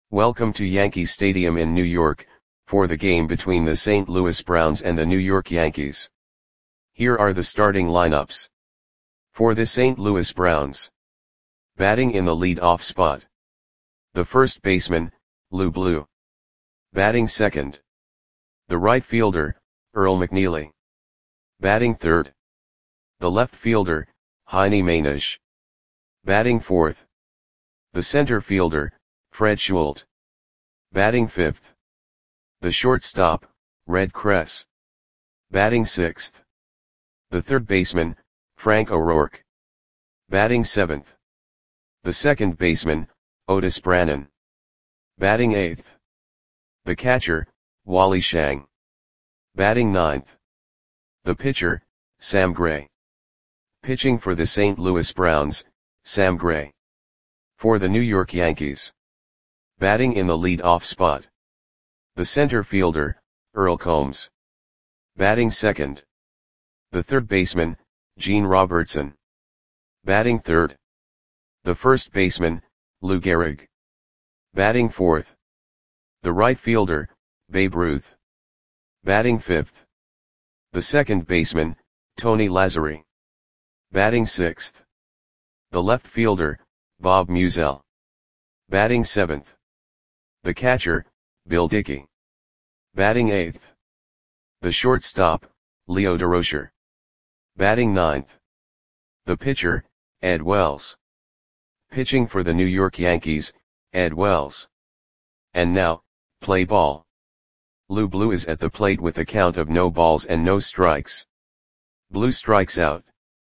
Welcome to Yankee Stadium in New York, for the game between the St. Louis Browns and the New York Yankees. Here are the starting lineups. For the St. Louis Browns. Batting in the lead-off spot. The first baseman, Lou Blue. Batting second. The right fielder, Earl McNeely. Batting third. The left fielder, Heinie Mainisch. Batting fourth. The center fielder, Fred Schulte. Batting fifth. The shortstop, Red Kress. Batting sixth. The third baseman, Frank O'Rourke. Batting seventh. The second baseman, Otis Brannan. Batting eighth. The catcher, Wally Schang. Batting ninth. The pitcher, Sam Gray. Pitching for the St. Louis Browns, Sam Gray. For the New York Yankees. Batting in the lead-off spot. The center fielder, Earl Combs. Batting second. The third baseman, Gene Robertson. Batting third. The first baseman, Lou Gehrig. Batting fourth. The right fielder, Babe Ruth. Batting fifth. The second baseman, Tony Lazzeri. Batting sixth. The left fielder, Bob Meusel. Batting seventh. The catcher, Bill Dickey. Batting eighth. The shortstop, Leo Durocher. Batting ninth. The pitcher, Ed Wells. Pitching for the New York Yankees, Ed Wells. And now, play ball. Lou Blue is at the plate with a count of no balls and no strikes. Blue strikes out.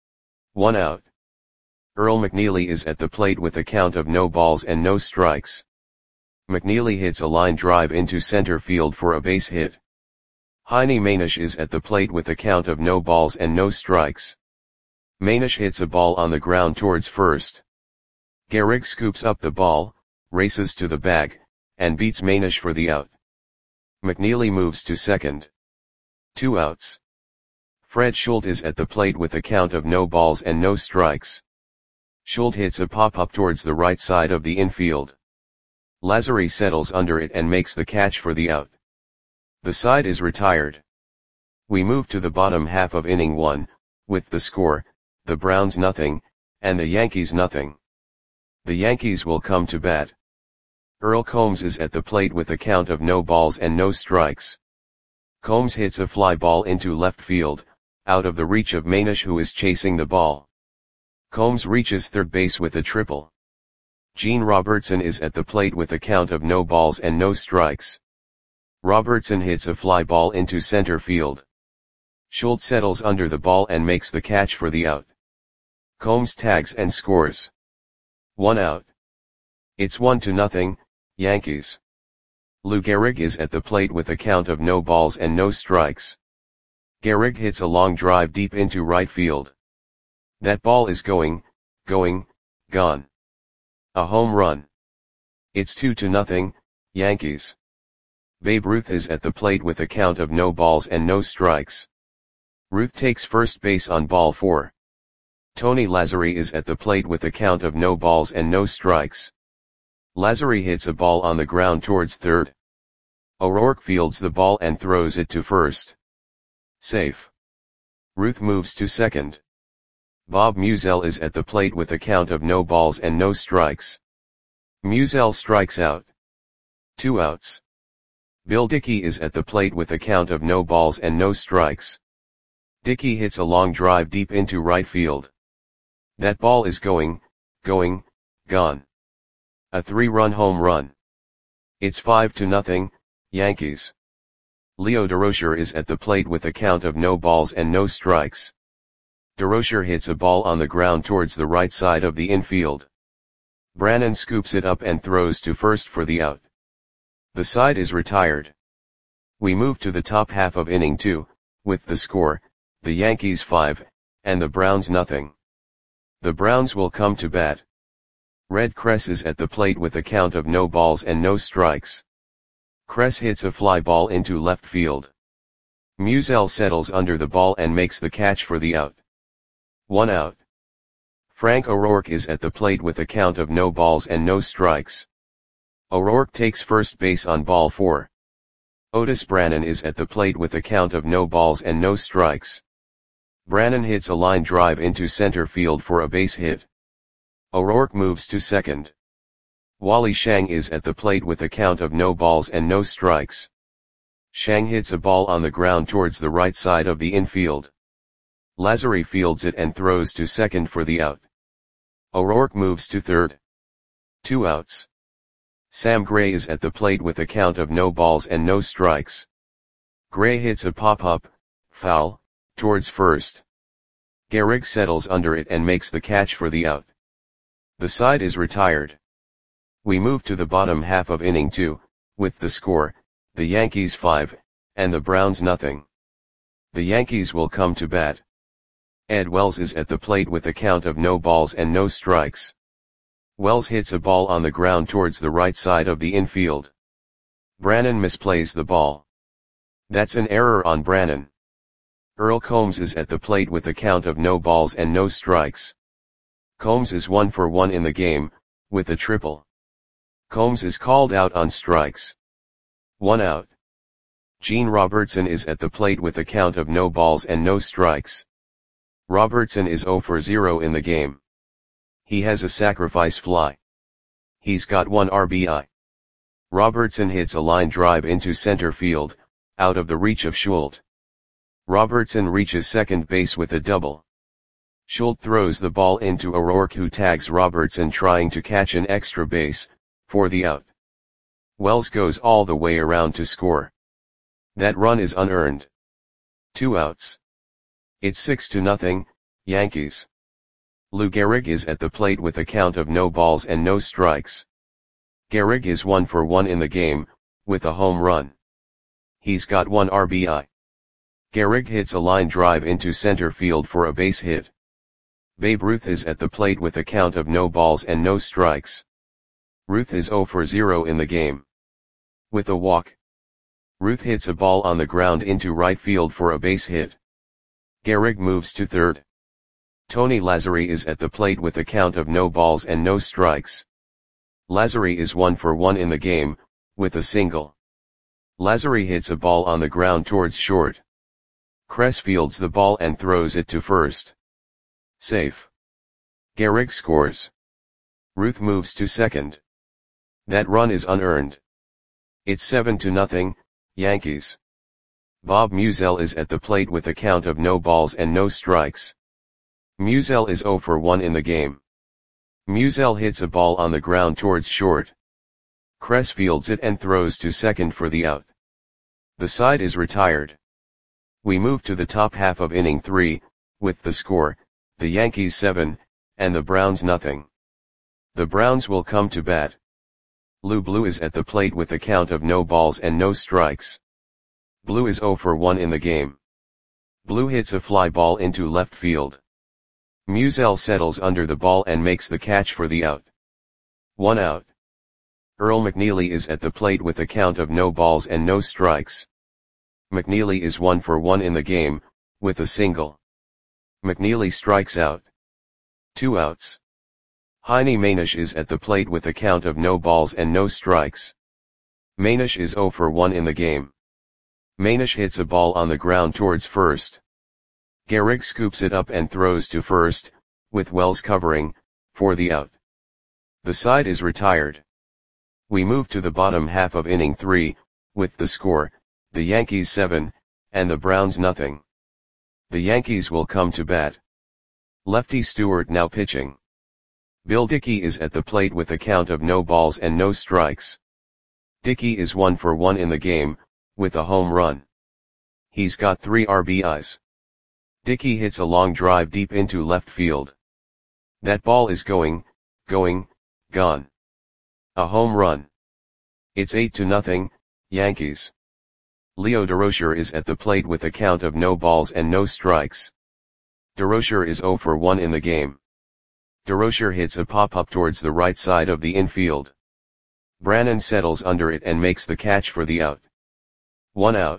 1 out. Earl McNeely is at the plate with a count of no balls and no strikes. McNeely hits a line drive into center field for a base hit. Heinie Mainisch is at the plate with a count of no balls and no strikes. Mainisch hits a ball on the ground towards first. Gehrig scoops up the ball, races to the bag, and beats Mainisch for the out. McNeely moves to second. 2 outs. Fred Schulte is at the plate with a count of no balls and no strikes. Schulte hits a pop-up towards the right side of the infield. Lazzeri settles under it and makes the catch for the out. The side is retired. We move to the bottom half of inning 1, with the score, the Browns nothing, and the Yankees nothing. The Yankees will come to bat. Earl Combs is at the plate with a count of no balls and no strikes. Combs hits a fly ball into left field, out of the reach of Mainisch, who is chasing the ball. Combs reaches third base with a triple. Gene Robertson is at the plate with a count of no balls and no strikes. Robertson hits a fly ball into center field. Schulte settles under the ball and makes the catch for the out. Combs tags and scores. 1 out. It's 1-0, Yankees. Lou Gehrig is at the plate with a count of no balls and no strikes. Gehrig hits a long drive deep into right field. That ball is gone. A home run. It's 2-0, Yankees. Babe Ruth is at the plate with a count of no balls and no strikes. Ruth takes first base on ball 4. Tony Lazzeri is at the plate with a count of no balls and no strikes. Lazzeri hits a ball on the ground towards third. O'Rourke fields the ball and throws it to first. Safe. Ruth moves to second. Bob Meusel is at the plate with a count of no balls and no strikes. Meusel strikes out. 2 outs. Bill Dickey is at the plate with a count of no balls and no strikes. Dickey hits a long drive deep into right field. That ball is gone. A 3-run home run. It's 5-0, Yankees. Leo Durocher is at the plate with a count of no balls and no strikes. Durocher hits a ball on the ground towards the right side of the infield. Brannan scoops it up and throws to first for the out. The side is retired. We move to the top half of inning 2, with the score, the Yankees 5, and the Browns nothing. The Browns will come to bat. Red Kress is at the plate with a count of no balls and no strikes. Kress hits a fly ball into left field. Meusel settles under the ball and makes the catch for the out. 1 out. Frank O'Rourke is at the plate with a count of no balls and no strikes. O'Rourke takes first base on ball 4. Otis Brannan is at the plate with a count of no balls and no strikes. Brannan hits a line drive into center field for a base hit. O'Rourke moves to second. Wally Shang is at the plate with a count of no balls and no strikes. Shang hits a ball on the ground towards the right side of the infield. Lazary fields it and throws to second for the out. O'Rourke moves to third. 2 outs. Sam Gray is at the plate with a count of no balls and no strikes. Gray hits a pop-up, foul, towards first. Gehrig settles under it and makes the catch for the out. The side is retired. We move to the bottom half of inning 2, with the score, the Yankees 5, and the Browns nothing. The Yankees will come to bat. Ed Wells is at the plate with a count of no balls and no strikes. Wells hits a ball on the ground towards the right side of the infield. Brannan misplays the ball. That's an error on Brannan. Earl Combs is at the plate with a count of no balls and no strikes. Combs is 1 for 1 in the game, with a triple. Combs is called out on strikes. 1 out. Gene Robertson is at the plate with a count of no balls and no strikes. Robertson is 0 for 0 in the game. He has a sacrifice fly. He's got 1 RBI. Robertson hits a line drive into center field, out of the reach of Schultz. Robertson reaches second base with a double. Schultz throws the ball into O'Rourke, who tags Robertson trying to catch an extra base, for the out. Wells goes all the way around to score. That run is unearned. 2 outs. It's 6-0, Yankees. Lou Gehrig is at the plate with a count of no balls and no strikes. Gehrig is 1 for 1 in the game, with a home run. He's got 1 RBI. Gehrig hits a line drive into center field for a base hit. Babe Ruth is at the plate with a count of no balls and no strikes. Ruth is 0 for 0 in the game. With a walk. Ruth hits a ball on the ground into right field for a base hit. Gehrig moves to third. Tony Lazary is at the plate with a count of no balls and no strikes. Lazary is 1 for 1 in the game, with a single. Lazary hits a ball on the ground towards short. Kress fields the ball and throws it to first. Safe. Gehrig scores. Ruth moves to second. That run is unearned. It's 7-0, Yankees. Bob Musial is at the plate with a count of no balls and no strikes. Musial is 0 for 1 in the game. Musial hits a ball on the ground towards short. Kress fields it and throws to second for the out. The side is retired. We move to the top half of inning 3, with the score, the Yankees 7, and the Browns nothing. The Browns will come to bat. Lou Blue is at the plate with a count of no balls and no strikes. Blue is 0 for 1 in the game. Blue hits a fly ball into left field. Musial settles under the ball and makes the catch for the out. 1 out. Earl McNeely is at the plate with a count of no balls and no strikes. McNeely is 1 for 1 in the game, with a single. McNeely strikes out. 2 outs. Heine Manish is at the plate with a count of no balls and no strikes. Manish is 0 for 1 in the game. Manish hits a ball on the ground towards first. Gehrig scoops it up and throws to first, with Wells covering, for the out. The side is retired. We move to the bottom half of inning 3, with the score, the Yankees 7, and the Browns nothing. The Yankees will come to bat. Lefty Stewart now pitching. Bill Dickey is at the plate with a count of no balls and no strikes. Dickey is 1 for 1 in the game, with a home run. He's got 3 RBIs. Dickey hits a long drive deep into left field. That ball is going, gone. A home run. It's 8-0, Yankees. Leo Durocher is at the plate with a count of no balls and no strikes. Durocher is 0 for 1 in the game. Durocher hits a pop-up towards the right side of the infield. Brannan settles under it and makes the catch for the out. 1 out.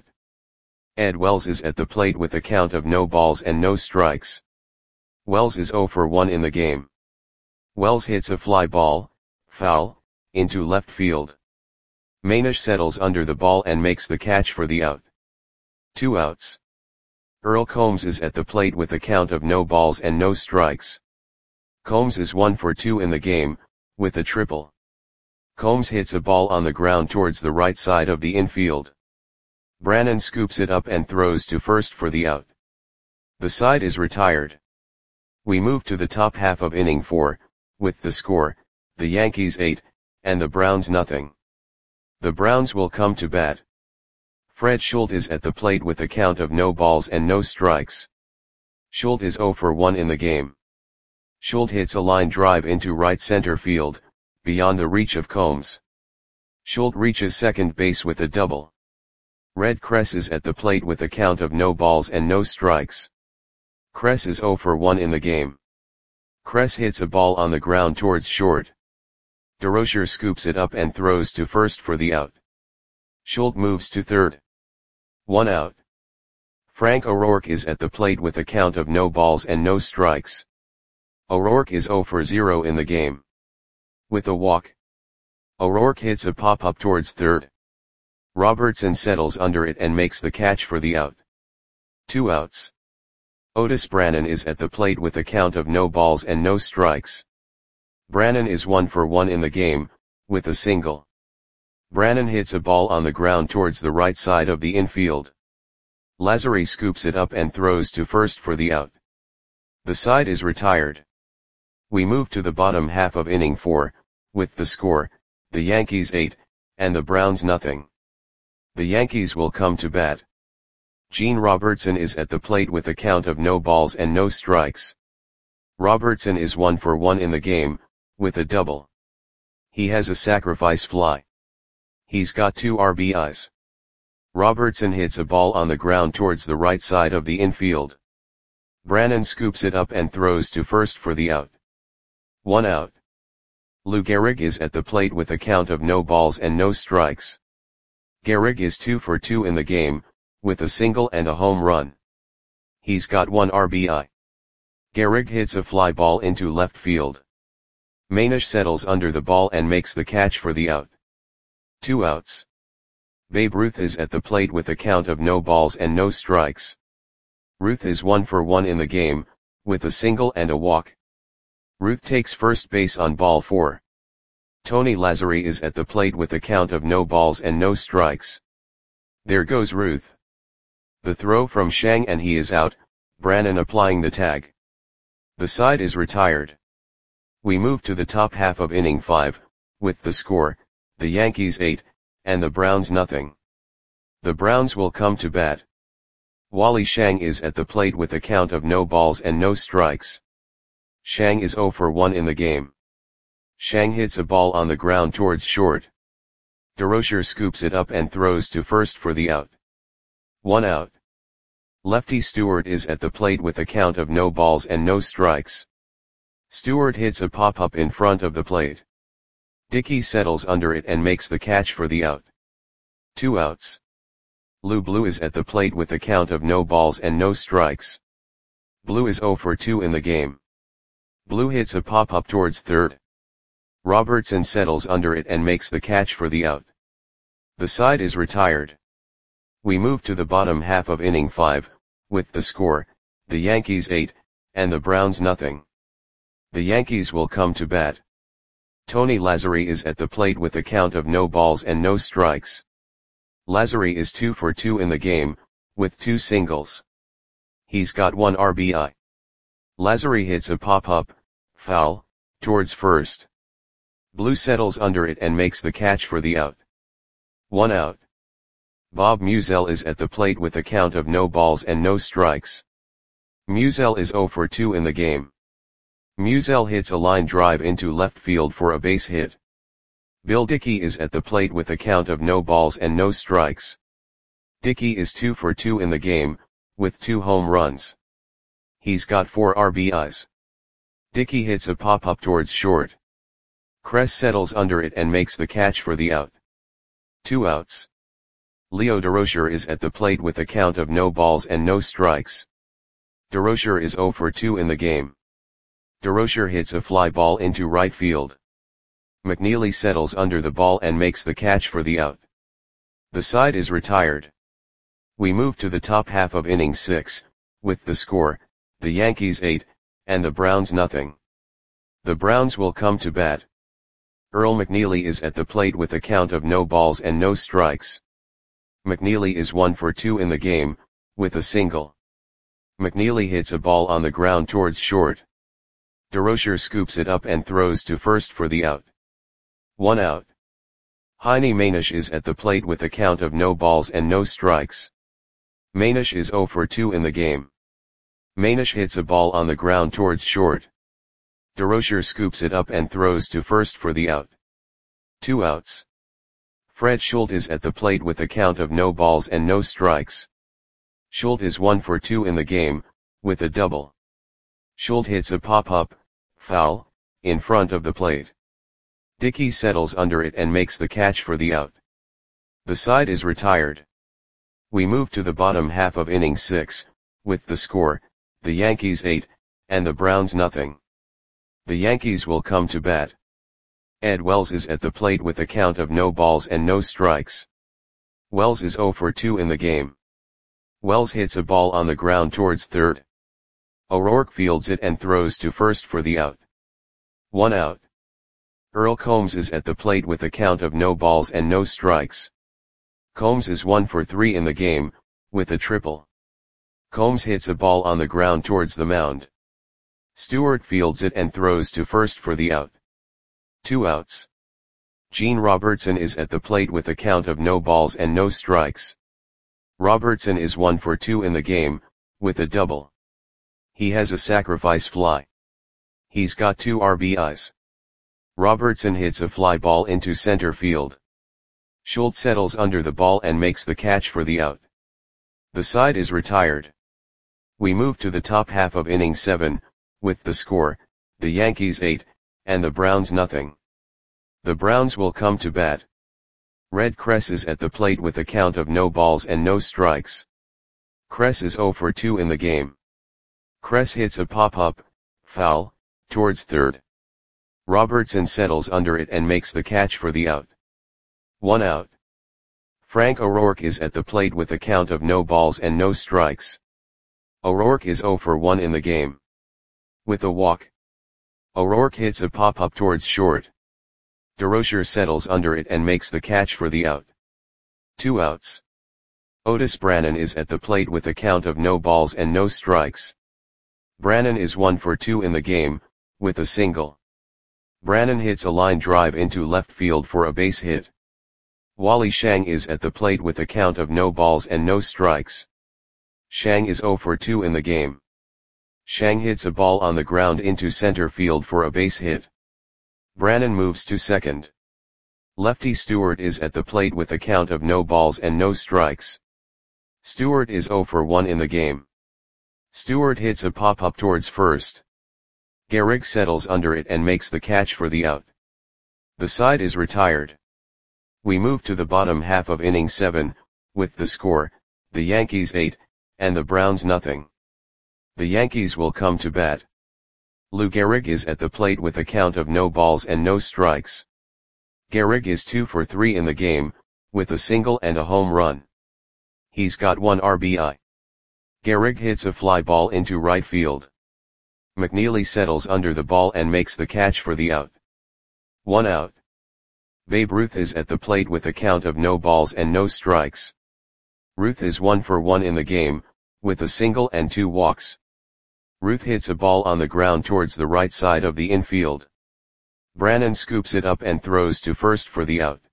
Ed Wells is at the plate with a count of no balls and no strikes. Wells is 0 for 1 in the game. Wells hits a fly ball, foul, into left field. Manish settles under the ball and makes the catch for the out. 2 outs. Earl Combs is at the plate with a count of no balls and no strikes. Combs is 1 for 2 in the game, with a triple. Combs hits a ball on the ground towards the right side of the infield. Brannan scoops it up and throws to first for the out. The side is retired. We move to the top half of inning 4, with the score, the Yankees 8, and the Browns nothing. The Browns will come to bat. Fred Schultz is at the plate with a count of no balls and no strikes. Schultz is 0 for 1 in the game. Schultz hits a line drive into right center field, beyond the reach of Combs. Schultz reaches second base with a double. Red Kress is at the plate with a count of no balls and no strikes. Kress is 0 for 1 in the game. Kress hits a ball on the ground towards short. DeRocher scoops it up and throws to first for the out. Schultz moves to third. 1 out. Frank O'Rourke is at the plate with a count of no balls and no strikes. O'Rourke is 0 for 0 in the game. With a walk. O'Rourke hits a pop-up towards third. Robertson settles under it and makes the catch for the out. 2 outs. Otis Brannan is at the plate with a count of no balls and no strikes. Brannan is 1 for 1 in the game, with a single. Brannan hits a ball on the ground towards the right side of the infield. Lazary scoops it up and throws to first for the out. The side is retired. We move to the bottom half of inning 4, with the score, the Yankees 8, and the Browns nothing. The Yankees will come to bat. Gene Robertson is at the plate with a count of no balls and no strikes. Robertson is 1 for 1 in the game, with a double. He has a sacrifice fly. He's got 2 RBIs. Robertson hits a ball on the ground towards the right side of the infield. Brannan scoops it up and throws to first for the out. 1 out. Lou Gehrig is at the plate with a count of no balls and no strikes. Gehrig is 2 for 2 in the game, with a single and a home run. He's got 1 RBI. Gehrig hits a fly ball into left field. Manish settles under the ball and makes the catch for the out. 2 outs. Babe Ruth is at the plate with a count of no balls and no strikes. Ruth is 1 for 1 in the game, with a single and a walk. Ruth takes first base on ball 4. Tony Lazary is at the plate with a count of no balls and no strikes. There goes Ruth. The throw from Shang and he is out, Brannan applying the tag. The side is retired. We move to the top half of inning 5, with the score, the Yankees 8, and the Browns nothing. The Browns will come to bat. Wally Shang is at the plate with a count of no balls and no strikes. Shang is 0 for 1 in the game. Shang hits a ball on the ground towards short. DeRocher scoops it up and throws to first for the out. 1 out. Lefty Stewart is at the plate with a count of no balls and no strikes. Stewart hits a pop-up in front of the plate. Dickey settles under it and makes the catch for the out. 2 outs. Lou Blue is at the plate with a count of no balls and no strikes. Blue is 0 for 2 in the game. Blue hits a pop-up towards third. Robertson settles under it and makes the catch for the out. The side is retired. We move to the bottom half of inning 5, with the score, the Yankees 8, and the Browns nothing. The Yankees will come to bat. Tony Lazary is at the plate with a count of no balls and no strikes. Lazary is 2 for 2 in the game, with 2 singles. He's got 1 RBI. Lazary hits a pop-up, foul, towards first. Blue settles under it and makes the catch for the out. 1 out. Bob Musial is at the plate with a count of no balls and no strikes. Musial is 0 for 2 in the game. Musial hits a line drive into left field for a base hit. Bill Dickey is at the plate with a count of no balls and no strikes. Dickey is 2 for 2 in the game, with 2 home runs. He's got 4 RBIs. Dickey hits a pop-up towards short. Kress settles under it and makes the catch for the out. 2 outs. Leo DeRocher is at the plate with a count of no balls and no strikes. DeRocher is 0 for 2 in the game. DeRocher hits a fly ball into right field. McNeely settles under the ball and makes the catch for the out. The side is retired. We move to the top half of inning 6, with the score, the Yankees 8, and the Browns nothing. The Browns will come to bat. Earl McNeely is at the plate with a count of no balls and no strikes. McNeely is 1 for 2 in the game, with a single. McNeely hits a ball on the ground towards short. DeRocher scoops it up and throws to first for the out. 1 out. Heine Manish is at the plate with a count of no balls and no strikes. Manish is 0 for 2 in the game. Manish hits a ball on the ground towards short. DeRocher scoops it up and throws to first for the out. 2 outs. Fred Schultz is at the plate with a count of no balls and no strikes. Schultz is 1 for 2 in the game, with a double. Schultz hits a pop-up, foul, in front of the plate. Dickey settles under it and makes the catch for the out. The side is retired. We move to the bottom half of inning 6, with the score, the Yankees 8, and the Browns nothing. The Yankees will come to bat. Ed Wells is at the plate with a count of no balls and no strikes. Wells is 0 for 2 in the game. Wells hits a ball on the ground towards third. O'Rourke fields it and throws to first for the out. 1 out. Earl Combs is at the plate with a count of no balls and no strikes. Combs is 1 for 3 in the game, with a triple. Combs hits a ball on the ground towards the mound. Stewart fields it and throws to first for the out. 2 outs. Gene Robertson is at the plate with a count of no balls and no strikes. Robertson is 1 for 2 in the game, with a double. He has a sacrifice fly. He's got 2 RBIs. Robertson hits a fly ball into center field. Schultz settles under the ball and makes the catch for the out. The side is retired. We move to the top half of inning 7, with the score, the Yankees 8, and the Browns nothing. The Browns will come to bat. Red Kress is at the plate with a count of no balls and no strikes. Kress is 0 for 2 in the game. Kress hits a pop-up, foul, towards third. Robertson settles under it and makes the catch for the out. 1 out. Frank O'Rourke is at the plate with a count of no balls and no strikes. O'Rourke is 0 for 1 in the game. With a walk. O'Rourke hits a pop-up towards short. DeRocher settles under it and makes the catch for the out. 2 outs. Otis Brannan is at the plate with a count of no balls and no strikes. Brannan is 1 for 2 in the game, with a single. Brannan hits a line drive into left field for a base hit. Wally Shang is at the plate with a count of no balls and no strikes. Shang is 0 for 2 in the game. Shang hits a ball on the ground into center field for a base hit. Brannan moves to second. Lefty Stewart is at the plate with a count of no balls and no strikes. Stewart is 0 for 1 in the game. Stewart hits a pop-up towards first. Gehrig settles under it and makes the catch for the out. The side is retired. We move to the bottom half of inning 7, with the score, the Yankees 8, and the Browns nothing. The Yankees will come to bat. Lou Gehrig is at the plate with a count of no balls and no strikes. Gehrig is 2 for 3 in the game, with a single and a home run. He's got 1 RBI. Gehrig hits a fly ball into right field. McNeely settles under the ball and makes the catch for the out. 1 out. Babe Ruth is at the plate with a count of no balls and no strikes. Ruth is 1 for 1 in the game, with a single and 2 walks. Ruth hits a ball on the ground towards the right side of the infield. Brannan scoops it up and throws to first for the out.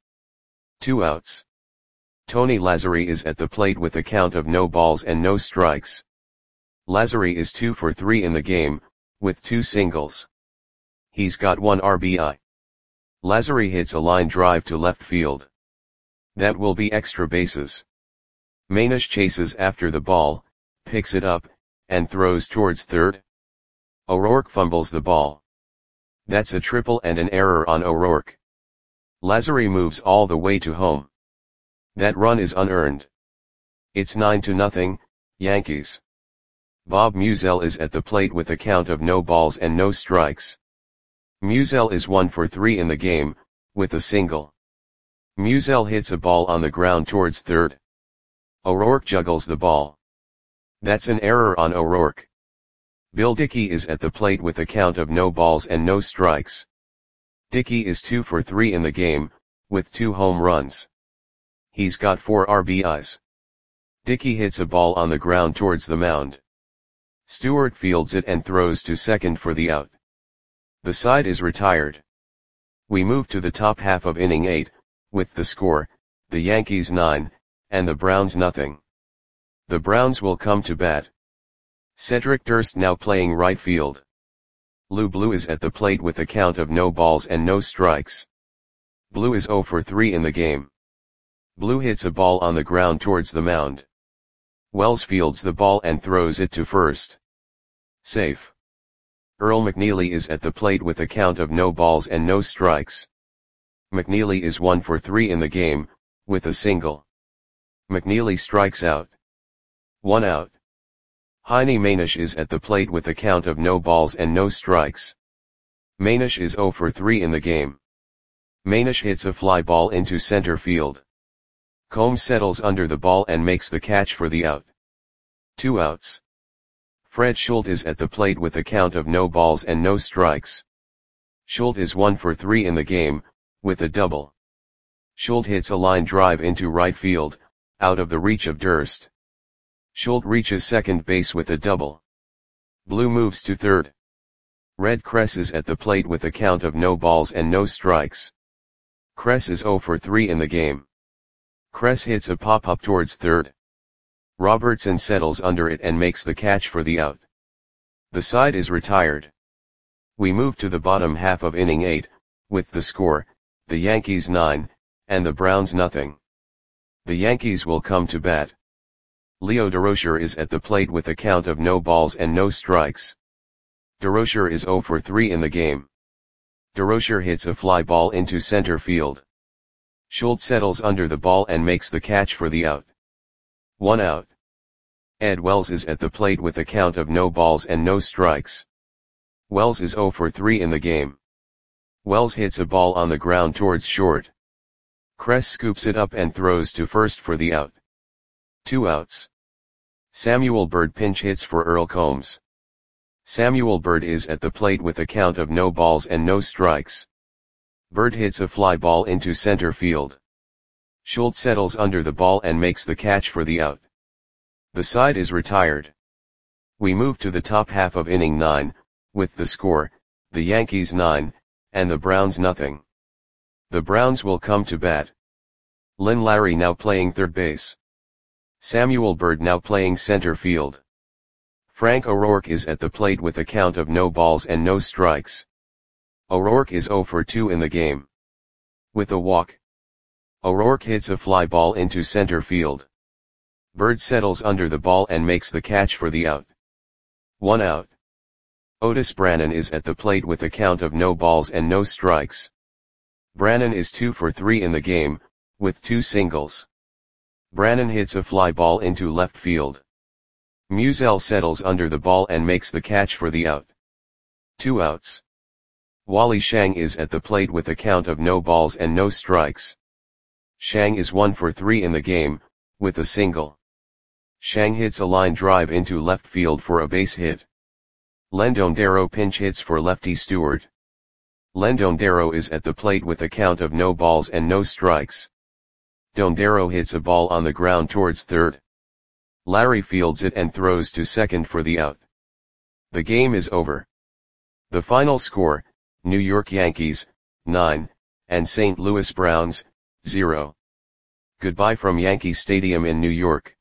2 outs. Tony Lazzari is at the plate with a count of no balls and no strikes. Lazzari is 2 for 3 in the game, with 2 singles. He's got 1 RBI. Lazzari hits a line drive to left field. That will be extra bases. Manish chases after the ball, picks it up, and throws towards third. O'Rourke fumbles the ball. That's a triple and an error on O'Rourke. Lazzari moves all the way to home. That run is unearned. It's 9-0, Yankees. Bob Musial is at the plate with a count of no balls and no strikes. Musial is 1 for 3 in the game, with a single. Musial hits a ball on the ground towards third. O'Rourke juggles the ball. That's an error on O'Rourke. Bill Dickey is at the plate with a count of no balls and no strikes. Dickey is 2 for 3 in the game, with 2 home runs. He's got 4 RBIs. Dickey hits a ball on the ground towards the mound. Stewart fields it and throws to second for the out. The side is retired. We move to the top half of inning 8, with the score, the Yankees 9, and the Browns nothing. The Browns will come to bat. Cedric Durst now playing right field. Lou Blue is at the plate with a count of no balls and no strikes. Blue is 0 for 3 in the game. Blue hits a ball on the ground towards the mound. Wells fields the ball and throws it to first. Safe. Earl McNeely is at the plate with a count of no balls and no strikes. McNeely is 1 for 3 in the game, with a single. McNeely strikes out. 1 out. Heine Manish is at the plate with a count of no balls and no strikes. Manish is 0 for 3 in the game. Manish hits a fly ball into center field. Combs settles under the ball and makes the catch for the out. 2 outs. Fred Schultz is at the plate with a count of no balls and no strikes. Schultz is 1 for 3 in the game, with a double. Schultz hits a line drive into right field, out of the reach of Durst. Schultz reaches second base with a double. Blue moves to third. Red Kress is at the plate with a count of no balls and no strikes. Kress is 0 for 3 in the game. Kress hits a pop-up towards third. Robertson settles under it and makes the catch for the out. The side is retired. We move to the bottom half of inning 8, with the score, the Yankees 9, and the Browns nothing. The Yankees will come to bat. Leo Durocher is at the plate with a count of no balls and no strikes. Durocher is 0 for 3 in the game. Durocher hits a fly ball into center field. Schultz settles under the ball and makes the catch for the out. 1 out. Ed Wells is at the plate with a count of no balls and no strikes. Wells is 0 for 3 in the game. Wells hits a ball on the ground towards short. Kress scoops it up and throws to first for the out. 2 outs. Samuel Bird pinch hits for Earl Combs. Samuel Bird is at the plate with a count of no balls and no strikes. Bird hits a fly ball into center field. Schultz settles under the ball and makes the catch for the out. The side is retired. We move to the top half of inning 9, with the score, the Yankees 9, and the Browns nothing. The Browns will come to bat. Lynn Larry now playing third base. Samuel Bird now playing center field. Frank O'Rourke is at the plate with a count of no balls and no strikes. O'Rourke is 0 for 2 in the game. With a walk. O'Rourke hits a fly ball into center field. Bird settles under the ball and makes the catch for the out. 1 out. Otis Brannan is at the plate with a count of no balls and no strikes. Brannan is 2 for 3 in the game, with 2 singles. Brannan hits a fly ball into left field. Musial settles under the ball and makes the catch for the out. 2 outs. Wally Shang is at the plate with a count of no balls and no strikes. Shang is 1 for 3 in the game, with a single. Shang hits a line drive into left field for a base hit. Lendon Darrow pinch hits for lefty Stewart. Lendon Darrow is at the plate with a count of no balls and no strikes. Dondero hits a ball on the ground towards third. Larry fields it and throws to second for the out. The game is over. The final score, New York Yankees, 9, and St. Louis Browns, 0. Goodbye from Yankee Stadium in New York.